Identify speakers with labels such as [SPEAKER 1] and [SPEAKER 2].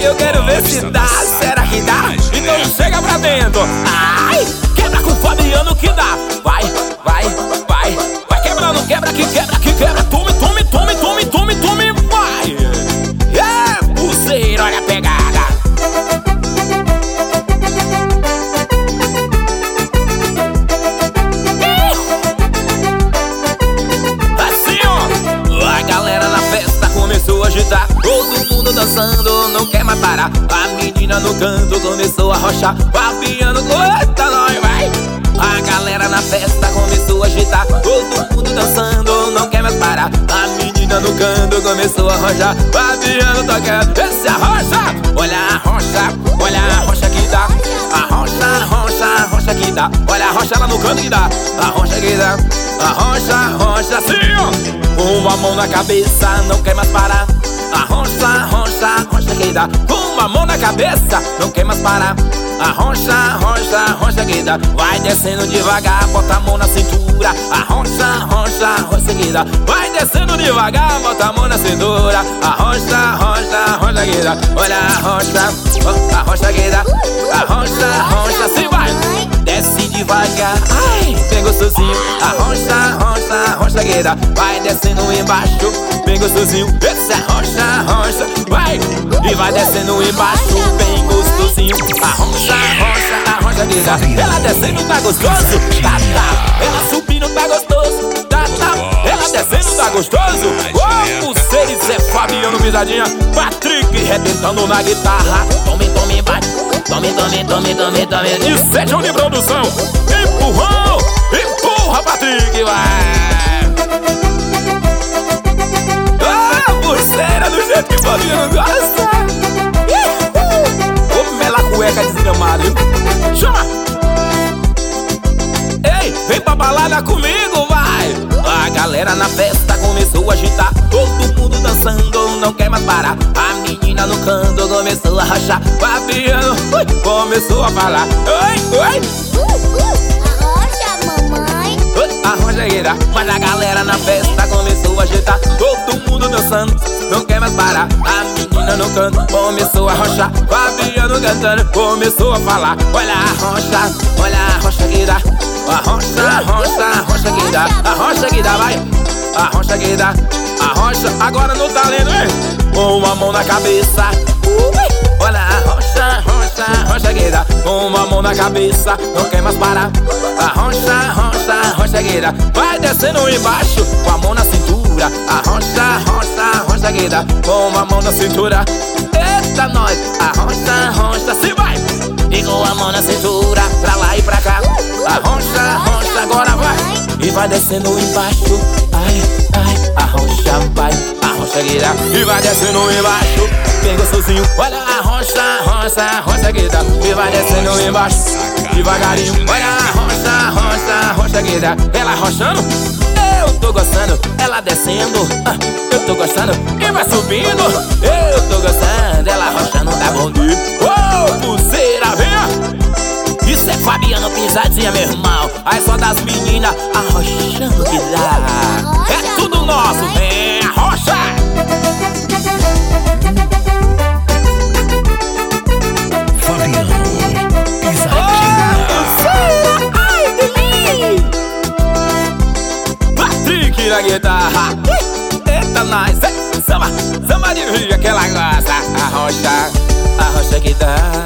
[SPEAKER 1] eu quero ver se dá. Será que dá? Então chega pra dentro. Ai, quebra com o Fabiano que dá. Vai, vai, vai. Vai quebrando, quebra que quebra que quebra. Tume, tume, tume, tume, tume, tume. Vai. É, pulseira, olha a pegada. Assim, ó. A galera na festa começou a agitar. Todo mundo dançando, não quer mais parar. A menina no canto começou a rochar. Fabiano, eita, nós vai. A galera na festa começou a agitar. Todo mundo dançando, não quer mais parar. A menina no canto começou a rochar. Fabiano tocando, esse arrocha. Olha a rocha que dá. A rocha que dá. Olha a rocha lá no canto que dá. A rocha que dá. A rocha assim, ó. Uma mão na cabeça, não quer mais parar. A rocha que dá. Uma mão na cabeça, não quer mais parar. A rocha que dá. Vai descendo devagar, bota a mão na cintura. A rocha que dá. Vai descendo devagar, bota a mão na cintura. A rocha que dá. Olha a rocha que dá. A rocha, assim vai. Desce devagar, ai, bem gostosinho. A rocha que dá. Vai descendo embaixo, bem gostosinho. Esse é rocha, vai. E vai descendo embaixo, bem gostosinho. A rocha que dá. Ela descendo tá gostoso, tá. Ela subindo tá gostoso, tá. Ela descendo tá gostoso. Ô, pulseira, isso é Fabiano Pisadinha. Patrick rebentando na guitarra. Tome, vai. Tome. E sejam de produção. Empurrão, empurra, Patrick, vai. Ah, pulseira do jeito que Fabiano gosta. Ô, mela cueca desgramada, viu? Chama! Ei, vem pra balada comigo, vai. A galera na festa começou a agitar. Todo mundo dançando, não quer mais parar. A menina no canto começou a rachar. Fabiano começou a falar. Oi.
[SPEAKER 2] Arrocha, mamãe.
[SPEAKER 1] A rocha que dá. Mas a galera na festa começou a agitar. Todo mundo dançando, não quer mais parar. A menina no canto começou a rochar. Fabiano cantando, começou a falar. Olha a rocha que dá. A rocha que dá. A rocha que dá, vai. A rocha que dá. A rocha, agora no talento, hein? Com uma mão na cabeça. Olha a rocha que dá. Com uma mão na cabeça, não quer mais parar. A rocha que dá. Vai descendo embaixo, com a mão na cintura. A rocha que dá. Com uma mão na cintura. Eita, nós. A rocha, se vai. E com a mão na cintura, pra lá e pra cá. A rocha, agora vai. E vai descendo embaixo. Ai, a rocha vai. A rocha que dá. E vai descendo embaixo, bem gostosinho. Olha a rocha que dá. E vai descendo embaixo, devagarinho. Olha a rocha que dá. Ela rochando, eu tô gostando. Ela descendo, eu tô gostando. E vai subindo, eu tô gostando. Ela rochando, tá bom de. Ô, pulseira, vem. Isso é Fabiano Pisadinha, meu irmão. Aí só das meninas arrochando que dá. É tudo nosso, vem a rocha.
[SPEAKER 3] Fabiano Pisadinha.
[SPEAKER 1] Ai, delícia. Patrick na guitarra. Eita, nós. Samba de rio que ela gosta. A rocha que dá.